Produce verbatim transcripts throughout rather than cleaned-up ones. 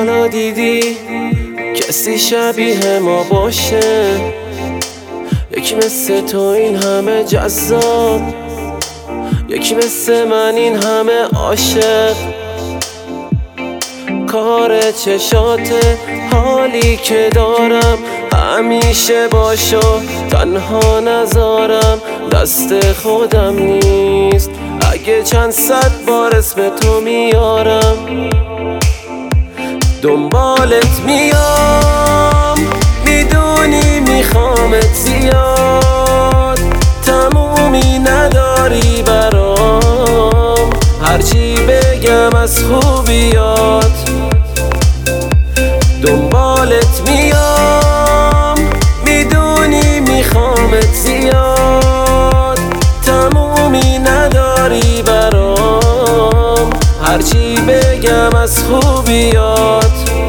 حالا دیدی کسی شبیه ما باشه؟ یکی مثل تو این همه جذاب، یکی مثل من این همه عاشق. کار چشاته حالی که دارم، همیشه باشو تنها نذارم. دست خودم نیست اگه چند صد بار اسم تو میارم. دنبالت میام، میدونی میخوامت زیاد، تمومی نداری برام، هرچی بگم از خوبیات. دنبالت میام، میدونی میخوامت زیاد، تمومی نداری برام، هرچی بگم از خوبیات.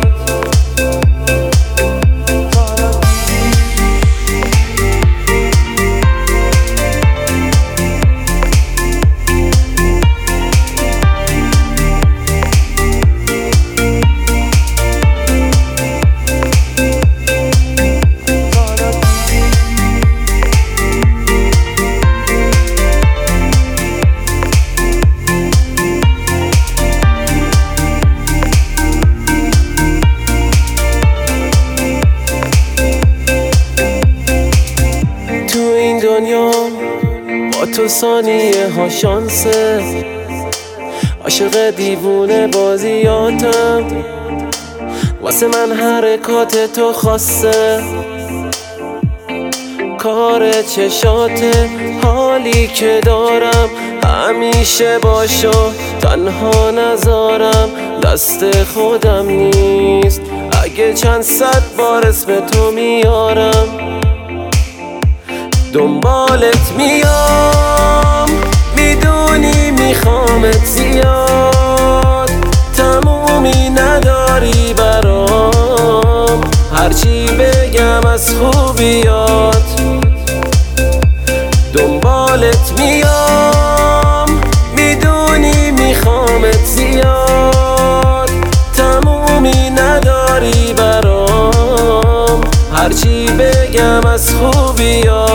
دنیا با تو ثانیه ها شانسه، عاشق دیوونه بازیاتم، واسه من حرکات تو خاصه. کار چشاته حالی که دارم، همیشه باشو تنها نذارم. دست خودم نیست اگه چند صد بار اسم تو میارم. دنبالت میام، میدونی میخوامت زیاد، تمومی نداری برام، هرچی بگم از خوبیات. دنبالت میام، میدونی میخوامت زیاد، تمومی نداری برام، هرچی بگم از خوبیات.